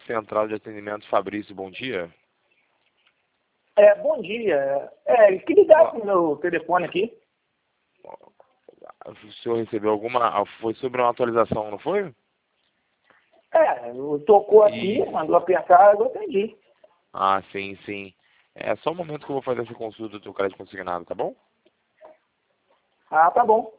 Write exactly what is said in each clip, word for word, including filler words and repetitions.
Central de Atendimento Fabrício, bom dia. É, bom dia. É, que ligar pro meu telefone aqui. O senhor recebeu alguma... Foi sobre uma atualização, não foi? É, tocou aqui, E... mandou apertar, eu atendi. Ah, sim, sim. É só um momento que eu vou fazer essa consulta do teu crédito consignado, tá bom? Ah, tá bom.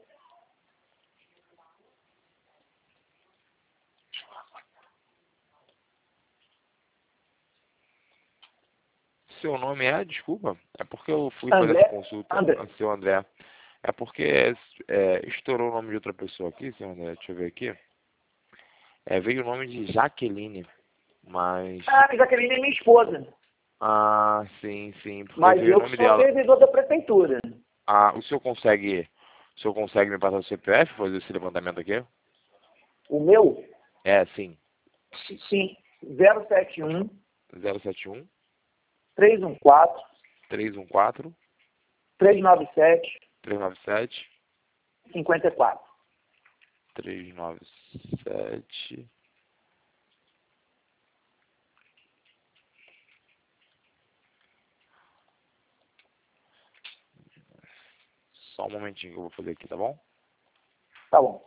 Seu nome é? Desculpa. É porque eu fui fazer essa André, consulta, André. seu André. É porque é, estourou o nome de outra pessoa aqui, seu André. Deixa eu ver aqui. É, veio o nome de Jaqueline, mas... Ah, a Jaqueline é minha esposa. Ah, sim, sim, porque Mas veio o eu que nome sou dela. servidor da prefeitura. Ah, o senhor consegue... O senhor consegue me passar o C P F, fazer esse levantamento aqui? O meu, É, sim. sim, zero sete um, zero sete um, três um quatro, três um quatro, três nove sete, três nove sete, cinco quatro. três nove sete. Só um momentinho que eu vou fazer aqui, tá bom? Tá bom.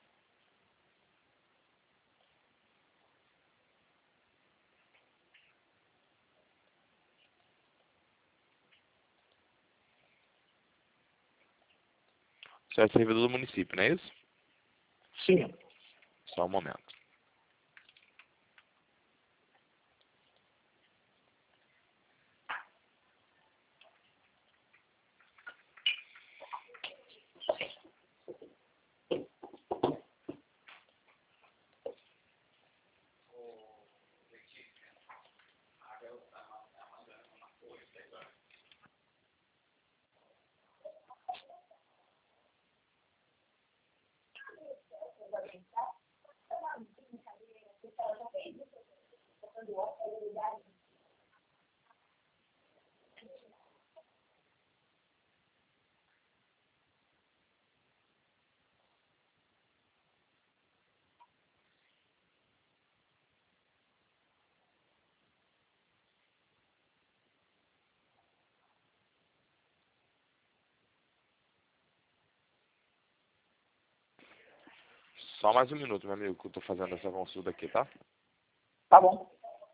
O senhor é servidor do município, não é isso? Sim. Só um momento. Só mais um minuto, meu amigo, que eu tô fazendo essa consulta aqui, tá? Tá bom.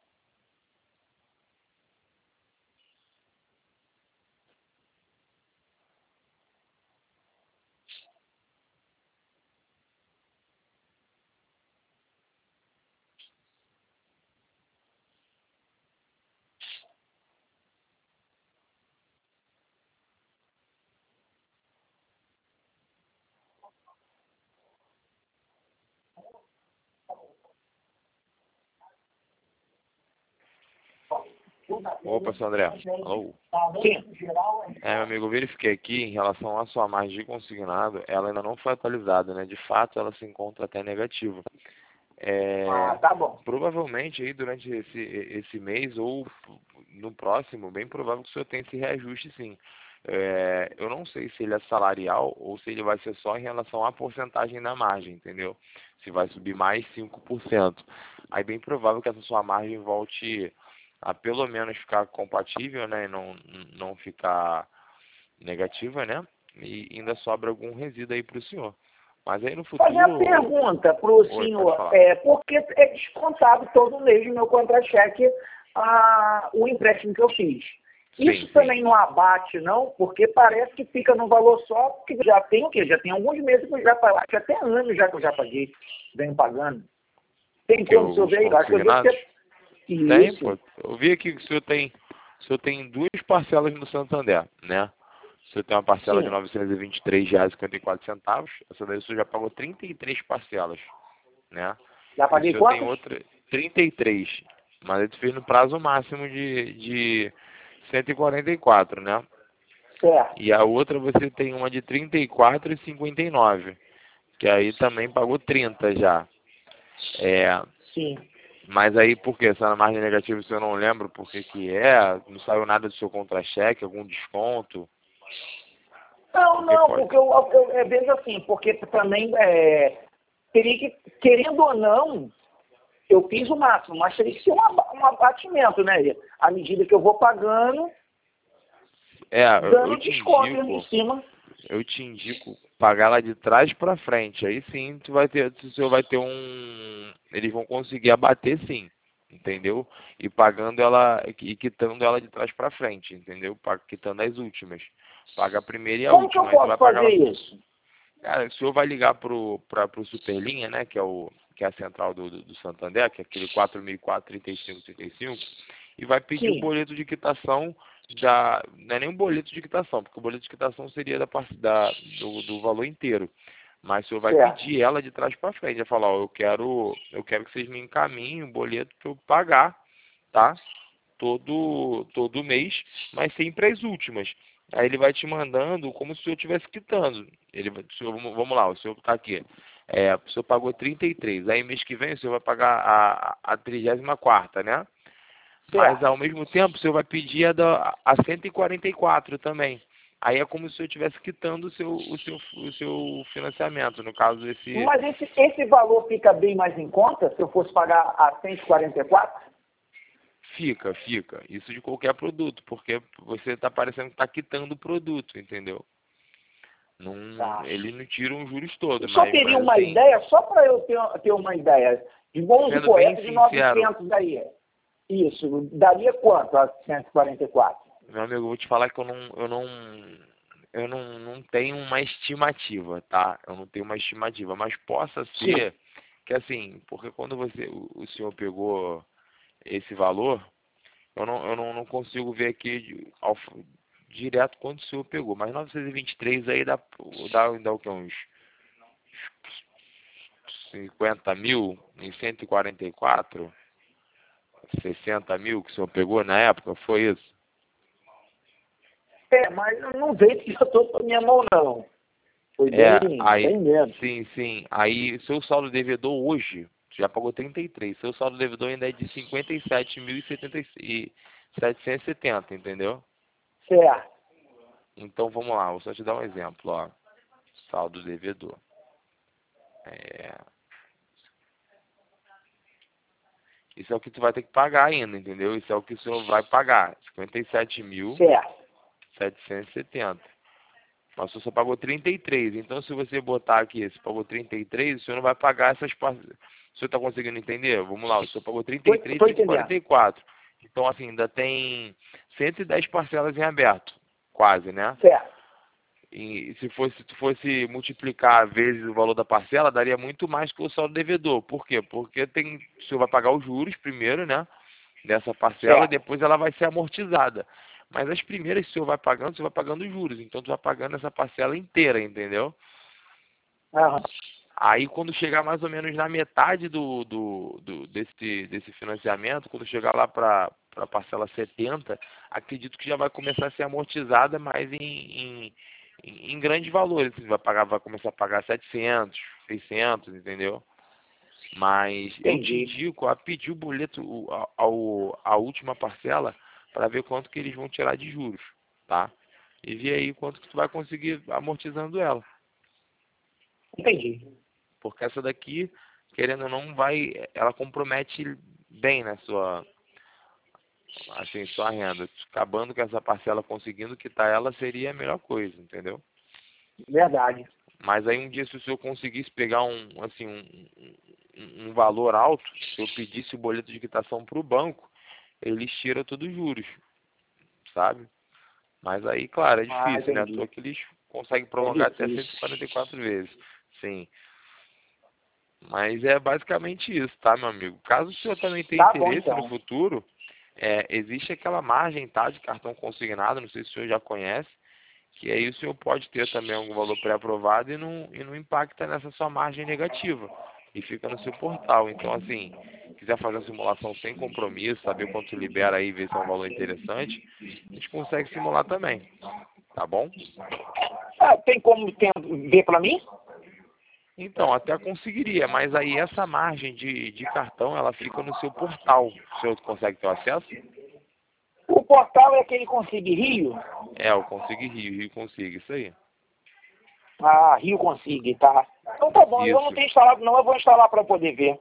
Opa, seu André. Alô? Sim. É, meu amigo, eu verifiquei aqui em relação à sua margem de consignado, ela ainda não foi atualizada, né? De fato, ela se encontra até negativa. Ah, É, tá bom. provavelmente aí durante esse, esse mês ou no próximo, bem provável que o senhor tenha esse reajuste sim. É, eu não sei se ele é salarial ou se ele vai ser só em relação à porcentagem da margem, entendeu? Se vai subir mais cinco por cento. Aí bem provável que essa sua margem volte a pelo menos ficar compatível, né? E não, não ficar negativa, né? E ainda sobra algum resíduo aí para o senhor. Mas aí no Fazer a futuro... pergunta para o Oi, pode senhor, falar. é, porque é descontado todo mês no meu contra-cheque ah, o empréstimo que eu fiz. Sim, Isso sim. também não abate, não, porque parece que fica no valor só, porque já tem o quê? Já tem alguns meses que eu já paguei, acho que até anos já que eu já paguei, venho pagando. Tem Que como o senhor os ver? Acho que eu devo consignados? ter... Tem, Isso. pô. Eu vi aqui que o senhor tem, o senhor tem duas parcelas no Santander, né? O senhor tem uma parcela de Sim. novecentos e vinte e três reais e cinquenta e quatro centavos. Essa daí o senhor já pagou trinta e três parcelas, né? Já E o paguei senhor tem quantas? outra, trinta e três. Mas ele fez no prazo máximo de, de cento e quarenta e quatro, né? Certo. E a outra você tem uma de trinta e quatro e cinquenta e nove, que aí também pagou trinta já. É, Sim. mas aí por que? Se é na margem negativa, o senhor não lembra por que que é? Não saiu nada do seu contra-cheque, algum desconto? Não, Porque não, pode. porque eu, eu, eu vejo assim, porque também é, teria que, querendo ou não, eu fiz o máximo, mas teria que ser um, aba- um abatimento, né? À medida que eu vou pagando, É, eu dando eu te desconto indico, em cima. eu te indico pagar lá de trás para frente. Aí sim, tu vai ter, o senhor vai ter um, eles vão conseguir abater sim, entendeu? E pagando ela e quitando ela de trás para frente, entendeu? Pa- Quitando as últimas. Paga a primeira e a Como que eu última. Aí você posso vai pagar fazer lá. isso? Cara, o senhor vai ligar pro para pro Superlinha, né, que é o que é a central do, do, do Santander, que é aquele quatro mil e quatro, trinta e cinco, trinta e cinco, e vai pedir o Sim. boleto de quitação da, não é nem um boleto de quitação, porque o boleto de quitação seria da, parte- da do, do valor inteiro. Mas o senhor vai Certo. pedir ela de trás para frente, vai falar, ó, eu quero, eu quero que vocês me encaminhem o boleto para eu pagar, tá? Todo todo mês, mas sempre as últimas. Aí ele vai te mandando como se o senhor estivesse quitando. Ele, vai- o senhor, vamos vamos lá, o senhor está aqui. É, o senhor pagou trinta e três. Aí mês que vem o senhor vai pagar a, a trigésima quarta, né? Mas Certo. ao mesmo tempo o senhor vai pedir a, da, a cento e quarenta e quatro também. Aí é como se o senhor estivesse quitando o seu, o seu, o seu financiamento. No caso, esse. Mas esse, esse valor fica bem mais em conta se eu fosse pagar a cento e quarenta e quatro? Fica, fica. Isso de qualquer produto, porque você está parecendo que está quitando o produto, entendeu? Não, Tá. ele não tira os juros Eu todos, só mas, teria mas uma assim, ideia, só para eu ter, ter uma ideia. De vamos sendo supor, bem essa de sincero, novecentos daí. Isso, daria quanto a cento e quarenta e quatro? meu amigo, eu vou te falar que eu não, eu não, eu não, não tenho uma estimativa, tá? Eu não tenho uma estimativa, mas possa Sim. ser que assim, porque quando você, o, o senhor pegou esse valor, eu não, eu não, não consigo ver aqui de- ao- direto quanto o senhor pegou, mas novecentos e vinte e três aí dá, dá, dá o que? Uns cinquenta mil em cento e quarenta e quatro, sessenta mil que o senhor pegou na época, foi isso? É, mas eu não vejo que eu estou com a minha mão, não. Foi É, bem, aí, bem menos. sim, sim. Aí, seu saldo devedor hoje, você já pagou trinta e três. Seu saldo devedor ainda é de cinquenta e sete mil e setecentos e setenta, entendeu? Certo. Então, vamos lá, vou só te dar um exemplo, ó. Saldo devedor. É, isso é o que tu vai ter que pagar ainda, entendeu? Isso é o que o senhor vai pagar. cinquenta e sete mil Certo. setecentos e setenta. Mas o senhor pagou trinta e três. Então, se você botar aqui, você pagou trinta e três, o senhor não vai pagar essas parcelas. O senhor está conseguindo entender? Vamos lá, o senhor pagou trinta e três, Estou cento e quarenta entendendo. e quatro. Então, assim, ainda tem cento e dez parcelas em aberto. Quase, né? Certo. E se fosse, se fosse multiplicar vezes o valor da parcela, daria muito mais que o saldo devedor. Por quê? Porque tem, o senhor vai pagar os juros primeiro, né? Dessa parcela e Certo. depois ela vai ser amortizada. Mas as primeiras, se o senhor vai pagando, o senhor vai pagando os juros. Então, tu vai pagando essa parcela inteira, entendeu? Aham. Aí, quando chegar mais ou menos na metade do, do, do- desse, desse financiamento, quando chegar lá para a parcela setenta, acredito que já vai começar a ser amortizada, mas em, em, em em grandes valores. Você vai pagar, vai começar a pagar setecentos, seiscentos, entendeu? Mas eu te Entendi. indico a pedir o boleto, o- a, ao- a última parcela, para ver quanto que eles vão tirar de juros, tá? E ver aí quanto que tu vai conseguir amortizando ela. Entendi. Porque essa daqui, querendo ou não, vai, ela compromete bem na sua, assim, sua renda. Acabando com essa parcela, conseguindo quitar ela, seria a melhor coisa, entendeu? Verdade. Mas aí um dia, se o senhor conseguisse pegar um, assim, um, um, um valor alto, se eu pedisse o boleto de quitação para o banco, eles tiram todos os juros, sabe? Mas aí, claro, é Ah, difícil, né? À toa entendi. que eles conseguem É prolongar até cento e quarenta e difícil. quatro vezes. Sim. Mas é basicamente isso, tá, meu amigo? Caso o senhor também tenha Tá bom, interesse no então. futuro, é, existe aquela margem, tá, de cartão consignado, não sei se o senhor já conhece, que aí o senhor pode ter também algum valor pré-aprovado e não, e não impacta nessa sua margem negativa. E fica no seu portal. Então, assim, quiser fazer a simulação sem compromisso, saber quanto libera aí, ver se é um valor interessante, a gente consegue simular também, tá bom? Ah, tem como tem, ver para mim? Então, até conseguiria, mas aí essa margem de, de cartão, ela fica no seu portal. O senhor consegue ter acesso? O portal é aquele Consigue Rio? É, eu consigo Rio, Rio consigo, isso aí. Ah, Rio Consigue, tá. Então tá bom, eu não Isso. tenho instalado não, eu vou instalar para poder ver.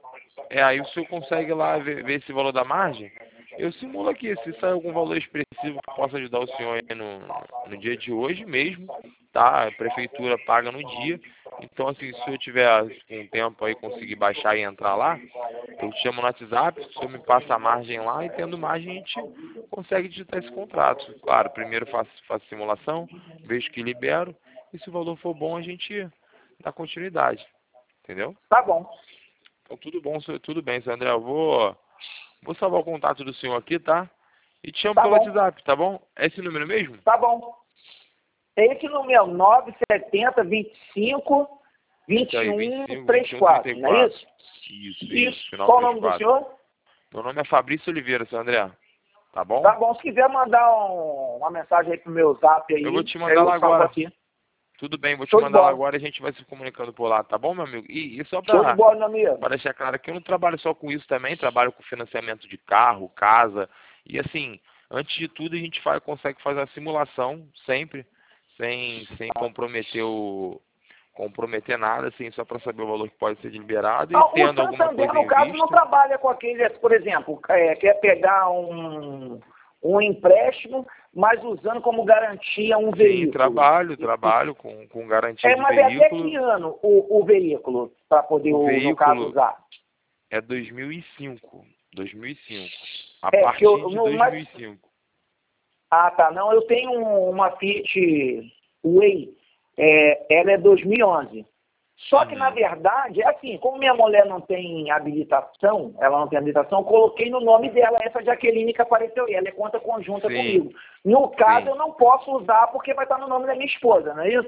É, aí o senhor consegue lá ver, ver esse valor da margem. Eu simulo aqui, se sair algum valor expressivo que possa ajudar o senhor aí no, no dia de hoje mesmo, tá? A prefeitura paga no dia. Então, assim, se eu tiver com tempo aí, conseguir baixar e entrar lá, eu te chamo no WhatsApp, o senhor me passa a margem lá e tendo margem a gente consegue digitar esse contrato. Claro, primeiro faço, faço simulação, vejo que libero, e se o valor for bom a gente dá continuidade, entendeu? Tá bom. Então tudo bom, senhor- tudo bem, senhor André, eu vou, vou salvar o contato do senhor aqui, tá? E te chamo Tá pelo bom. WhatsApp, tá bom? É esse número mesmo? Tá bom. Esse número nove sete zero, vinte e cinco, vinte Isso e aí, um, vinte e cinco, trinta vinte e e um, quatro, trinta e não é quatro. isso? Isso, isso, Isso. final Qual o trinta nome e do quatro. senhor? Meu nome é Fabrício Oliveira, senhor André. Tá bom? Tá bom, se quiser mandar um- uma mensagem aí pro meu zap aí, Eu vou te mandar eu lá salvo agora. aqui. Tudo bem, vou te Show de mandar lá bola. agora e a gente vai se comunicando por lá, tá bom, meu amigo? E, e só Show de para bola, meu amigo. deixar claro que eu não trabalho só com isso também, trabalho com financiamento de carro, casa. E assim, antes de tudo a gente faz, consegue fazer a simulação sempre, sem, sem comprometer o comprometer nada, assim, só para saber o valor que pode ser liberado e Ah, o tendo alguma Santander, coisa no em caso, não vista. trabalha com aqueles, por exemplo, é, quer pegar um, um empréstimo, mas usando como garantia um Sim, veículo. trabalho, trabalho com, com garantia É, de mas é até que veículo. ano o, o veículo, para poder, O o, no caso, veículo usar? é dois mil e cinco. dois mil e cinco. A É, que partir eu, de no, mas, dois mil e cinco. ah, tá, não, eu tenho um- uma Fiat Way, é, ela é dois mil e onze. Só que, na Uhum. verdade, é assim, como minha mulher não tem habilitação, ela não tem habilitação, eu coloquei no nome dela essa Jaqueline que apareceu aí, ela é conta conjunta Sim, comigo. No caso, sim. eu não posso usar porque vai estar no nome da minha esposa, não é isso?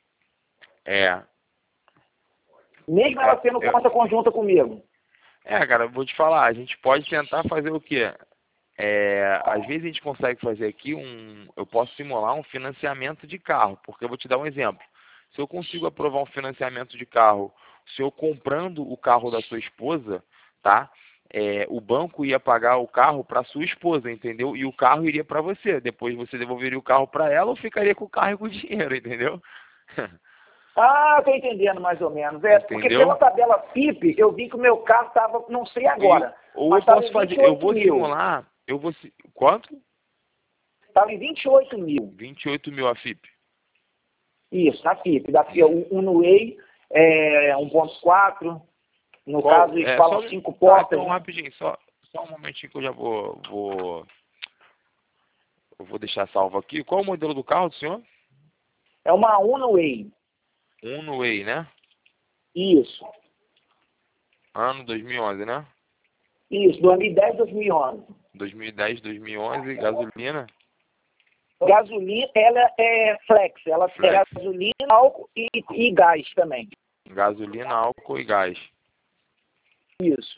É. Mesmo ela É, sendo eu- conta conjunta comigo. é, cara, eu vou te falar, a gente pode tentar fazer o quê? É, às vezes a gente consegue fazer aqui um. Eu posso simular um financiamento de carro, porque eu vou te dar um exemplo. Se eu consigo aprovar um financiamento de carro, se eu comprando o carro da sua esposa, tá? É, o banco ia pagar o carro para sua esposa, entendeu? E o carro iria para você. Depois você devolveria o carro para ela ou ficaria com o carro e com o dinheiro, entendeu? Ah, estou entendendo mais ou menos. É, porque pela Entendeu? tabela F I P, eu vi que o meu carro estava, não sei E, agora, ou mas eu estava posso em vinte fazer, e eu oito vou mil. simular, eu vou. si- Quanto? Estava em vinte e oito mil. vinte e oito mil a F I P. Isso, na F I P. Da F I P, Hum. um no Way, é, um ponto quatro. No Qual? caso, eles É falam só. cinco Tá, portas, então né? rapidinho, só, só um momentinho que eu já vou, vou. Eu vou deixar salvo aqui. Qual o modelo do carro do senhor? É uma Uno Way. Uno Way, né? Isso. Ano dois mil e onze, né? Isso, dois mil e dez, dois mil e onze. dois mil e dez, dois mil e onze, gasolina, Gasolina, ela é flex. Ela é flex. gasolina, álcool e, e gás também. Gasolina, álcool e gás. Isso.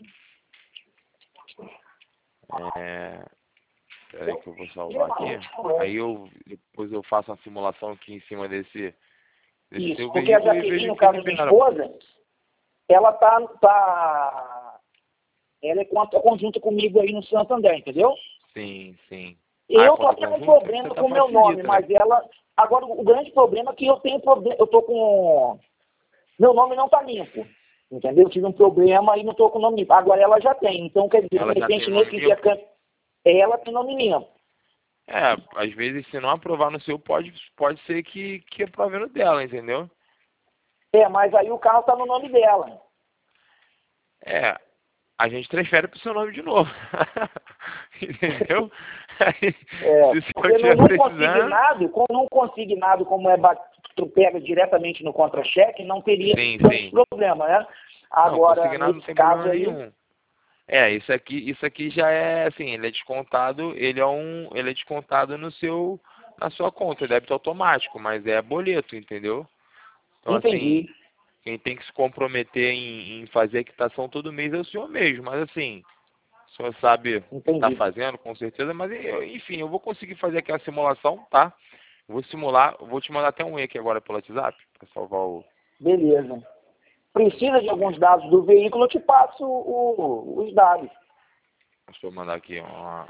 É, peraí que eu vou salvar aqui. Aí eu depois eu faço uma simulação aqui em cima desse, desse Isso, seu porque a veículo e Jaqueline, vejo no que caso da minha libera. esposa, ela tá, tá, ela é conta conjunta comigo aí no Santander, entendeu? Sim, sim. Ah, é Eu tô conta tendo um conjunta? Isso problema até com o meu nome, facilita, né? mas ela, agora o grande problema é que eu tenho problema, eu tô com, meu nome não tá limpo, entendeu? Eu tive um problema e não tô com o nome limpo. Agora ela já tem, então quer dizer, de Ela já tem repente o nome nesse limpo? intercâmbio, ela tem nome limpo. É, às vezes se não aprovar no seu, pode, pode ser que, que aprove no dela, entendeu? É, mas aí o carro tá no nome dela. É, a gente transfere pro seu nome de novo. Entendeu? Aí, É, se o senhor porque no estiver não precisando. consignado, com não consignado, como é bat- tu pega diretamente no contra-cheque, não teria Sim, tantos sim. problemas, né? Não, Agora, consignado não nesse tem caso problema aí, nenhum. É, isso aqui, isso aqui já é assim, ele é descontado, ele é um, ele é descontado no seu, na sua conta, é débito automático, mas é boleto, entendeu? Então assim, entendi. quem tem que se comprometer em, em fazer a quitação todo mês é o senhor mesmo, mas assim, o senhor sabe o que está Entendi. fazendo, com certeza, mas eu- enfim, eu vou conseguir fazer aqui a simulação, tá? Vou simular, vou te mandar até um e aqui agora pelo WhatsApp, para salvar o, Beleza. Precisa de alguns dados do veículo, eu te passo o- os dados. deixa eu mandar aqui, uma,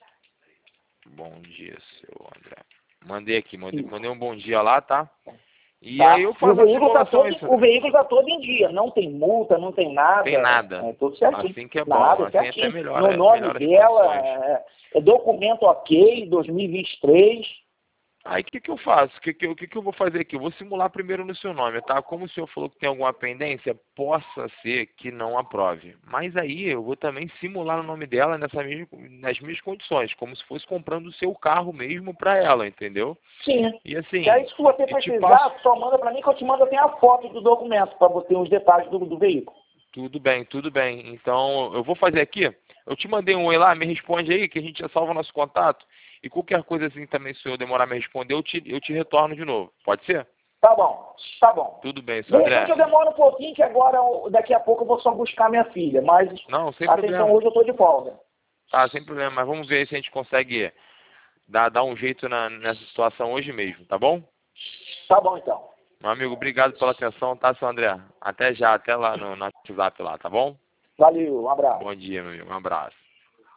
bom dia, seu André. Mandei aqui, mandei, Isso. mandei um bom dia lá, tá? E tá? aí eu O faço a veículo está simulação todo, isso. o veículo tá todo em dia, não tem multa, não tem nada. Tem nada. É tudo certinho. Assim que é bom, Nada, assim certinho. até melhora, No nome melhora as dela, condições. é, é documento ok, dois mil e vinte e três. Aí o que, que eu faço? O que, que, eu- que, que eu vou fazer aqui? Eu vou simular primeiro no seu nome, tá? Como o senhor falou que tem alguma pendência, possa ser que não aprove. Mas aí eu vou também simular no nome dela nessa mesma, nas mesmas condições, como se fosse comprando o seu carro mesmo para ela, entendeu? Sim. E assim, E aí, se você eu te precisar, passo. só manda para mim que eu te mando até a foto do documento, para você ter os detalhes do, do veículo. Tudo bem, tudo bem. Então, eu vou fazer aqui. Eu te mandei um oi lá, me responde aí, que a gente já salva o nosso contato. E qualquer coisa assim também, se eu demorar a me responder, eu te, eu te retorno de novo. Pode ser? Tá bom, tá bom. Tudo bem, De senhor repente André. eu demoro um pouquinho, que agora, daqui a pouco eu vou só buscar minha filha, mas Não, sem atenção, problema. hoje eu estou de folga. Tá, sem problema. Mas vamos ver se a gente consegue dar, dar um jeito na, nessa situação hoje mesmo, tá bom? Tá bom, então. Meu amigo, obrigado pela atenção, tá, senhor André? Até já, até lá no, no WhatsApp lá, tá bom? Valeu, um abraço. Bom dia, meu amigo. Um abraço.